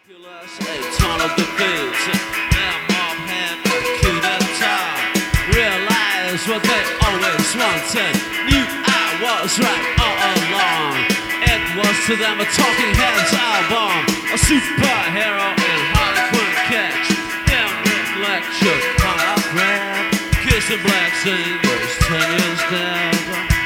populace, a ton of defeats. Their mob had a coup d'etat. Realized what they always wanted. Knew I was right all along. It was to them a Talking Heads album, a superhero and Harlequin catch. Them lectured on our rap, kissing black singers 10 years dead.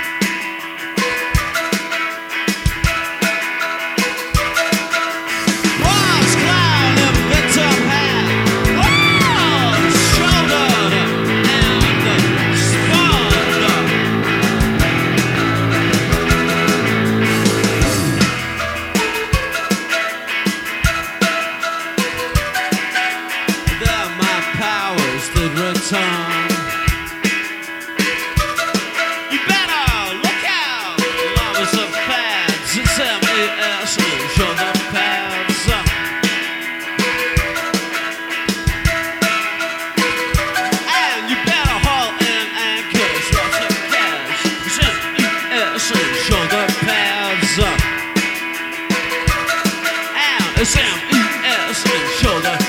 Return. You better look out, lovers of pads. It's M.A.S. and show the pads. And you better haul in anchors, lots of cash. It's M.E.S. and show the pads. And it's M.E.S. and show the